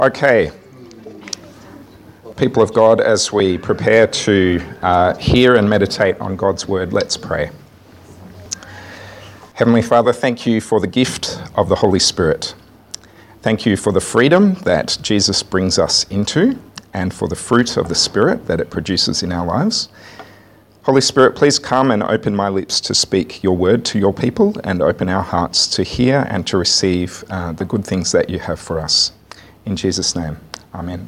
Okay, people of God, as we prepare to hear and meditate on God's word, let's pray. Heavenly Father, thank you for the gift of the Holy Spirit. Thank you for the freedom that Jesus brings us into and for the fruit of the Spirit that it produces in our lives. Holy Spirit, please come and open my lips to speak your word to your people and open our hearts to hear and to receive the good things that you have for us. In Jesus' name, amen.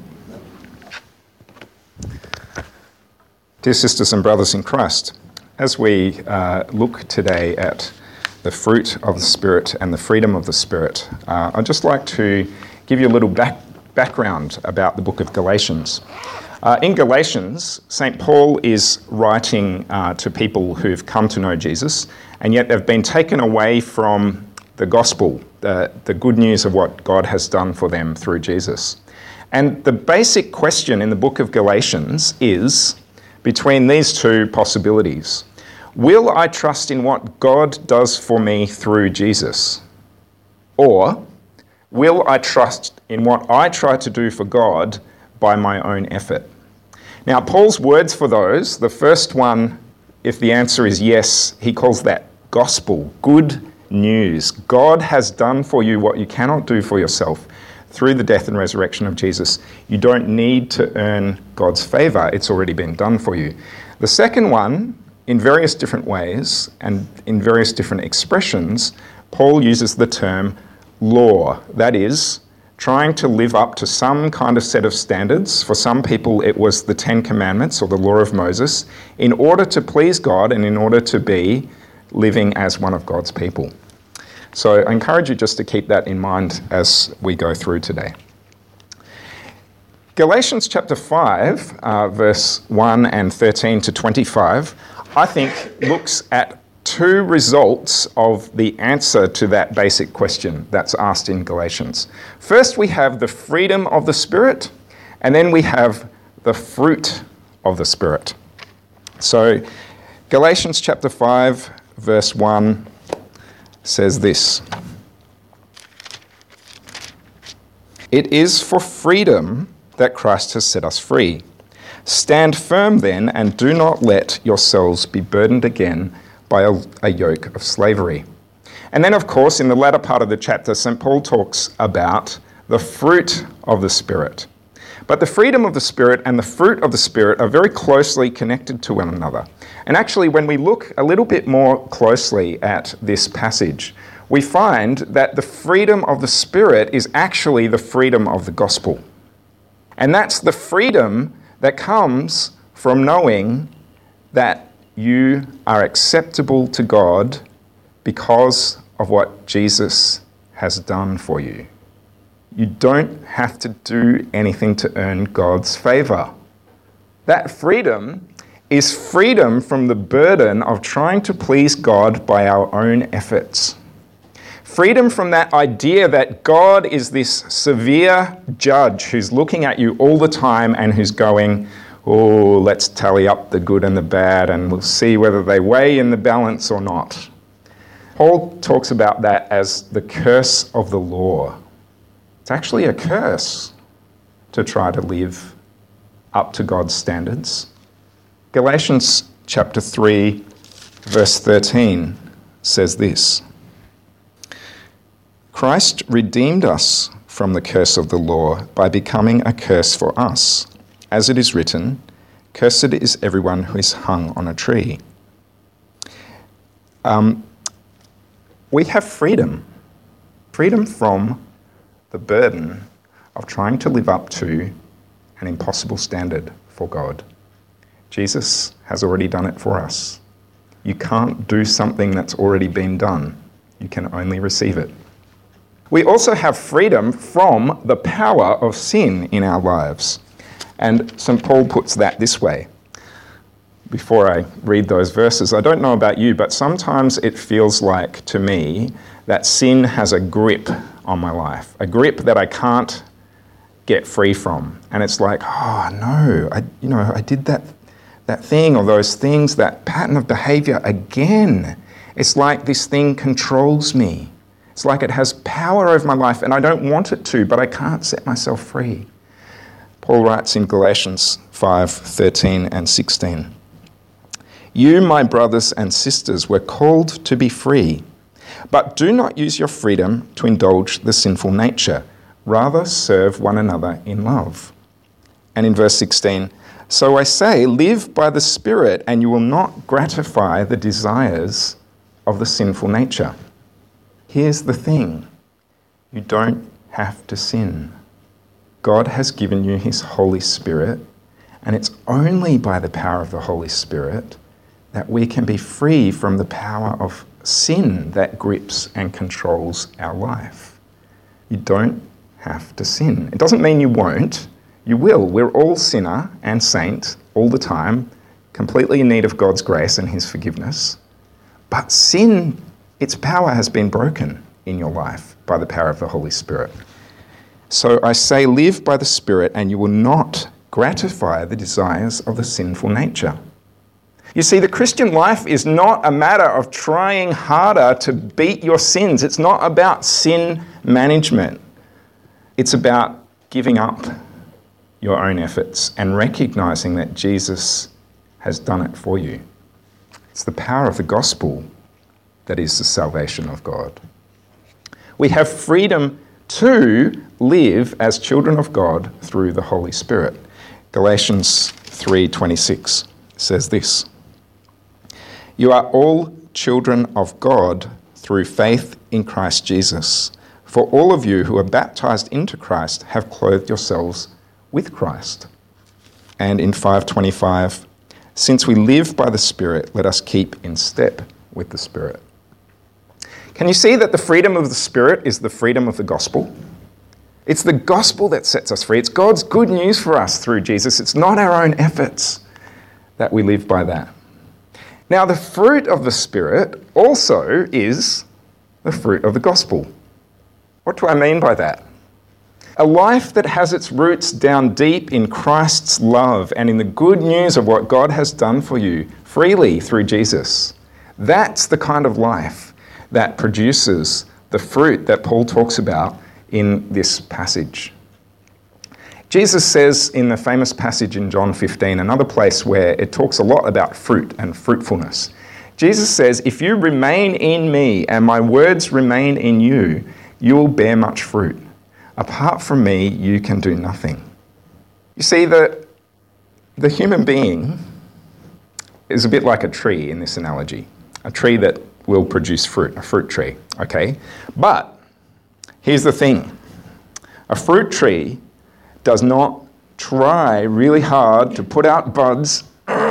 Dear sisters and brothers in Christ, as we look today at the fruit of the Spirit and the freedom of the Spirit, I'd just like to give you a little background about the book of Galatians. In Galatians, St. Paul is writing to people who've come to know Jesus, and yet they've been taken away from the gospel, the good news of what God has done for them through Jesus. And the basic question in the book of Galatians is between these two possibilities. Will I trust in what God does for me through Jesus? Or will I trust in what I try to do for God by my own effort? Now, Paul's words for those, the first one, if the answer is yes, he calls that gospel, good news. God has done for you what you cannot do for yourself through the death and resurrection of Jesus. You don't need to earn God's favour. It's already been done for you. The second one, in various different ways and in various different expressions, Paul uses the term law. That is, trying to live up to some kind of set of standards. For some people, it was the Ten Commandments or the Law of Moses, in order to please God and in order to be living as one of God's people. So I encourage you just to keep that in mind as we go through today. Galatians chapter 5, verse 1 and 13 to 25, I think looks at two results of the answer to that basic question that's asked in Galatians. First, we have the freedom of the Spirit, and then we have the fruit of the Spirit. So Galatians chapter 5, verse 1 says this: "It is for freedom that Christ has set us free. Stand firm then, and do not let yourselves be burdened again by a yoke of slavery." And then, of course, in the latter part of the chapter, St. Paul talks about the fruit of the Spirit. But the freedom of the Spirit and the fruit of the Spirit are very closely connected to one another. And actually, when we look a little bit more closely at this passage, we find that the freedom of the Spirit is actually the freedom of the gospel. And that's the freedom that comes from knowing that you are acceptable to God because of what Jesus has done for you. You don't have to do anything to earn God's favour. That freedom is freedom from the burden of trying to please God by our own efforts. Freedom from that idea that God is this severe judge who's looking at you all the time and who's going, "Oh, let's tally up the good and the bad and we'll see whether they weigh in the balance or not." Paul talks about that as the curse of the law. It's actually a curse to try to live up to God's standards. Galatians chapter 3, verse 13 says this: "Christ redeemed us from the curse of the law by becoming a curse for us. As it is written, 'Cursed is everyone who is hung on a tree.'" We have freedom from the burden of trying to live up to an impossible standard for God. Jesus has already done it for us. You can't do something that's already been done. You can only receive it. We also have freedom from the power of sin in our lives. And St. Paul puts that this way. Before I read those verses, I don't know about you, but sometimes it feels like to me that sin has a grip on my life, a grip that I can't get free from. And it's like, oh no, I did that thing or those things, that pattern of behavior again. It's like this thing controls me. It's like it has power power over my life and I don't want it to, but I can't set myself free. Paul writes in Galatians 5:13 and 16, "You, my brothers and sisters, were called to be free, but do not use your freedom to indulge the sinful nature. Rather, serve one another in love." And in verse 16, "So I say, live by the Spirit, and you will not gratify the desires of the sinful nature." Here's the thing. You don't have to sin. God has given you his Holy Spirit, and it's only by the power of the Holy Spirit that we can be free from the power of sin that grips and controls our life. You don't have to sin. It doesn't mean you won't. You will. We're all sinner and saint all the time, completely in need of God's grace and his forgiveness. But sin, its power has been broken in your life by the power of the Holy Spirit. So I say, live by the Spirit, and you will not gratify the desires of the sinful nature. You see, the Christian life is not a matter of trying harder to beat your sins. It's not about sin management. It's about giving up your own efforts and recognizing that Jesus has done it for you. It's the power of the gospel that is the salvation of God. We have freedom to live as children of God through the Holy Spirit. Galatians 3:26 says this, "You are all children of God through faith in Christ Jesus. For all of you who are baptized into Christ have clothed yourselves with Christ." And in 5:25, "Since we live by the Spirit, let us keep in step with the Spirit." Can you see that the freedom of the Spirit is the freedom of the gospel? It's the gospel that sets us free. It's God's good news for us through Jesus. It's not our own efforts that we live by that. Now, the fruit of the Spirit also is the fruit of the gospel. What do I mean by that? A life that has its roots down deep in Christ's love and in the good news of what God has done for you freely through Jesus. That's the kind of life that produces the fruit that Paul talks about in this passage. Jesus says in the famous passage in John 15, another place where it talks a lot about fruit and fruitfulness. Jesus says, "If you remain in me and my words remain in you, you will bear much fruit. Apart from me, you can do nothing." You see, the human being is a bit like a tree in this analogy, a tree that will produce fruit, a fruit tree, okay? But here's the thing. A fruit tree does not try really hard to put out buds,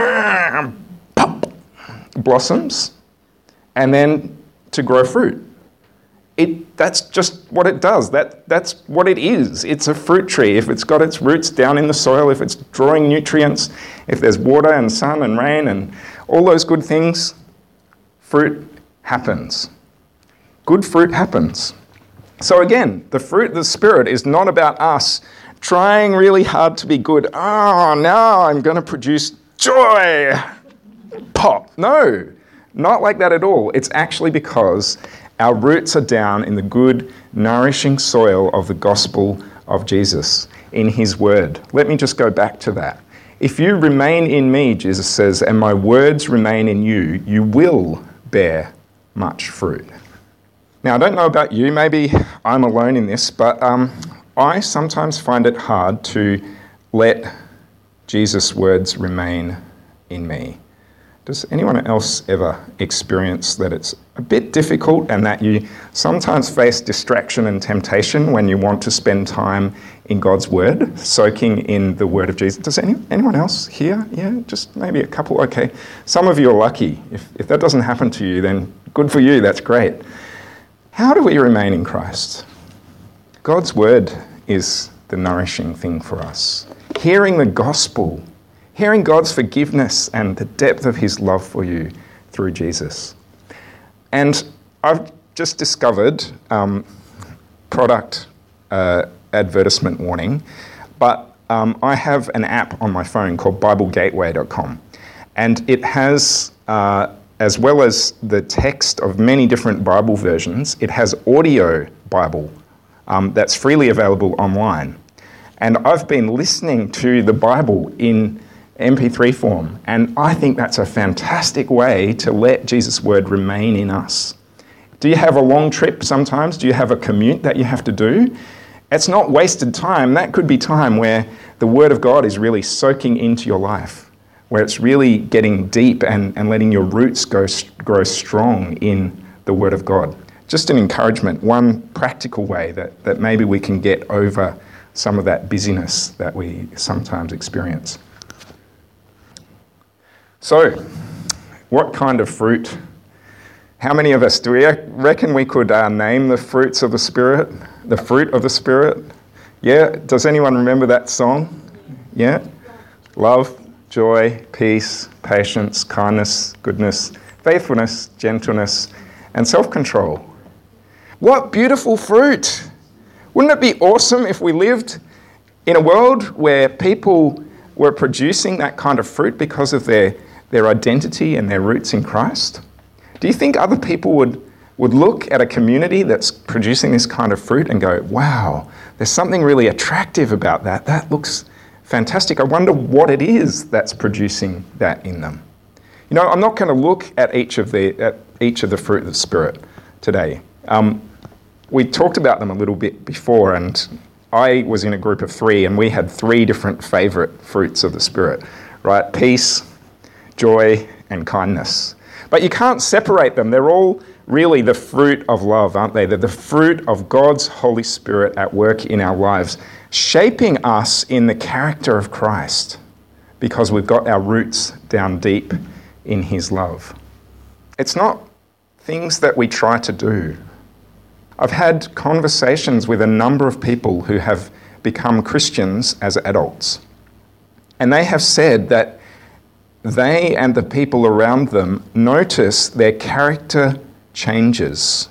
pop, blossoms, and then to grow fruit. That's just what it does. That's what it is. It's a fruit tree. If it's got its roots down in the soil, if it's drawing nutrients, if there's water and sun and rain and all those good things, fruit happens. Good fruit happens. So again, the fruit of the Spirit is not about us trying really hard to be good. Oh, now I'm going to produce joy. Pop. No, not like that at all. It's actually because our roots are down in the good, nourishing soil of the gospel of Jesus, in his word. Let me just go back to that. If you remain in me, Jesus says, and my words remain in you, you will bear much fruit. Now, I don't know about you, maybe I'm alone in this, but I sometimes find it hard to let Jesus' words remain in me. Does anyone else ever experience that it's a bit difficult and that you sometimes face distraction and temptation when you want to spend time in God's word, soaking in the word of Jesus? Does anyone else here? Yeah, just maybe a couple. Okay. Some of you are lucky. If that doesn't happen to you, then good for you. That's great. How do we remain in Christ? God's word is the nourishing thing for us. Hearing the gospel, hearing God's forgiveness and the depth of his love for you through Jesus. And I've just discovered product advertisement warning, but I have an app on my phone called BibleGateway.com, and it has a as well as the text of many different Bible versions, it has audio Bible that's freely available online. And I've been listening to the Bible in MP3 form, and I think that's a fantastic way to let Jesus' word remain in us. Do you have a long trip sometimes? Do you have a commute that you have to do? It's not wasted time. That could be time where the word of God is really soaking into your life, where it's really getting deep and letting your roots grow strong in the word of God. Just an encouragement, one practical way that maybe we can get over some of that busyness that we sometimes experience. So, what kind of fruit? How many of us, do we reckon we could name the fruits of the Spirit? The fruit of the Spirit? Yeah? Does anyone remember that song? Yeah? Love, joy, peace, patience, kindness, goodness, faithfulness, gentleness, and self-control. What beautiful fruit! Wouldn't it be awesome if we lived in a world where people were producing that kind of fruit because of their identity and their roots in Christ? Do you think other people would look at a community that's producing this kind of fruit and go, wow, there's something really attractive about that. That looks fantastic. I wonder what it is that's producing that in them. You know, I'm not going to look at each of the fruit of the Spirit today. We talked about them a little bit before, and I was in a group of 3, and we had 3 different favourite fruits of the Spirit, right? Peace, joy, and kindness. But you can't separate them. They're all really the fruit of love, aren't they? They're the fruit of God's Holy Spirit at work in our lives, shaping us in the character of Christ because we've got our roots down deep in his love. It's not things that we try to do. I've had conversations with a number of people who have become Christians as adults, and they have said that they and the people around them notice their character changes.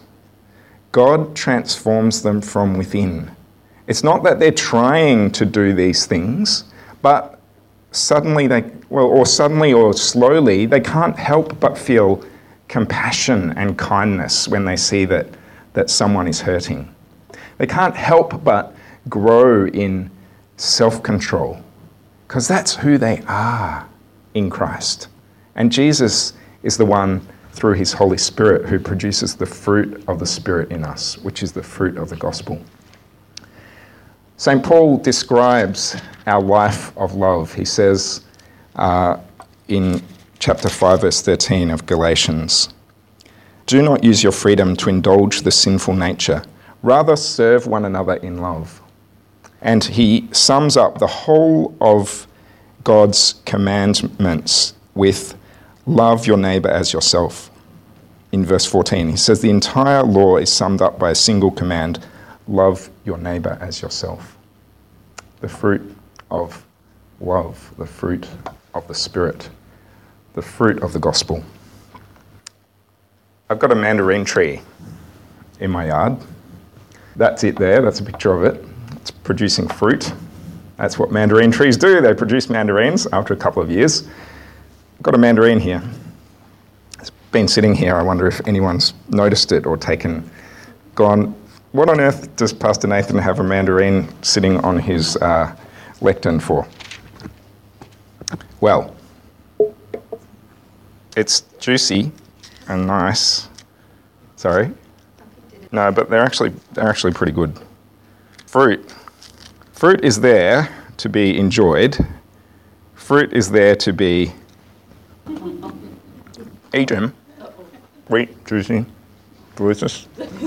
God transforms them from within. It's not that they're trying to do these things, but suddenly or slowly, they can't help but feel compassion and kindness when they see that someone is hurting. They can't help but grow in self-control because that's who they are in Christ. And Jesus is the one through his Holy Spirit who produces the fruit of the Spirit in us, which is the fruit of the gospel. St. Paul describes our life of love. He says in chapter 5, verse 13 of Galatians, "Do not use your freedom to indulge the sinful nature. Rather, serve one another in love." And he sums up the whole of God's commandments with love your neighbour as yourself. In verse 14, he says the entire law is summed up by a single command: love your neighbour as yourself. The fruit of love, the fruit of the Spirit, the fruit of the gospel. I've got a mandarin tree in my yard. That's it there, that's a picture of it. It's producing fruit. That's what mandarin trees do. They produce mandarins after a couple of years. I've got a mandarin here. It's been sitting here. I wonder if anyone's noticed it or gone, what on earth does Pastor Nathan have a mandarin sitting on his lectern for? Well, it's juicy and nice. Sorry? No, but they're actually pretty good. Fruit is there to be enjoyed. Fruit is there to be eaten. Sweet, juicy, delicious.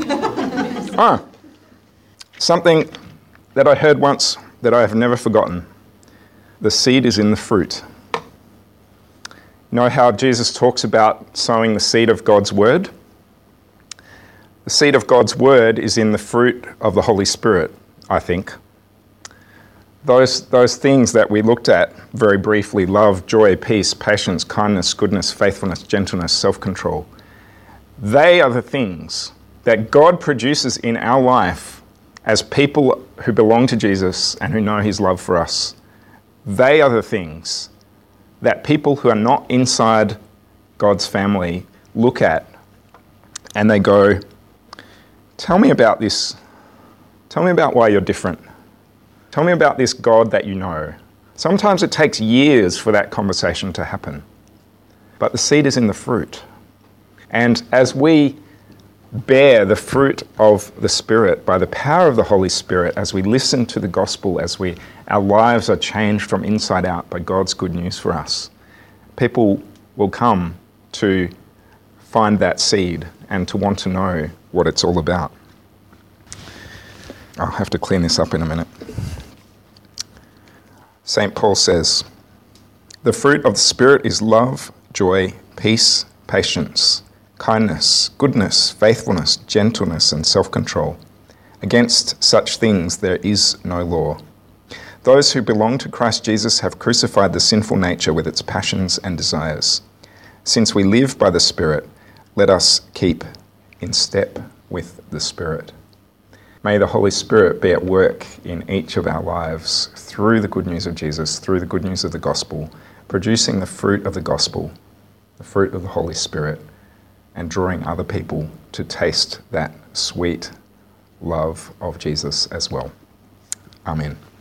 Something that I heard once that I have never forgotten. The seed is in the fruit. You know how Jesus talks about sowing the seed of God's word? The seed of God's word is in the fruit of the Holy Spirit, I think. Those things that we looked at very briefly, love, joy, peace, patience, kindness, goodness, faithfulness, gentleness, self-control, they are the things that God produces in our life as people who belong to Jesus and who know his love for us. They are the things that people who are not inside God's family look at and they go, tell me about this. Tell me about why you're different. Tell me about this God that you know. Sometimes it takes years for that conversation to happen. But the seed is in the fruit. And as we bear the fruit of the Spirit by the power of the Holy Spirit, as we listen to the gospel, our lives are changed from inside out by God's good news for us, people will come to find that seed and to want to know what it's all about. I'll have to clean this up in a minute. St. Paul says, "The fruit of the Spirit is love, joy, peace, patience, kindness, goodness, faithfulness, gentleness, and self-control. Against such things there is no law. Those who belong to Christ Jesus have crucified the sinful nature with its passions and desires. Since we live by the Spirit, let us keep in step with the Spirit." May the Holy Spirit be at work in each of our lives through the good news of Jesus, through the good news of the gospel, producing the fruit of the gospel, the fruit of the Holy Spirit, and drawing other people to taste that sweet love of Jesus as well. Amen.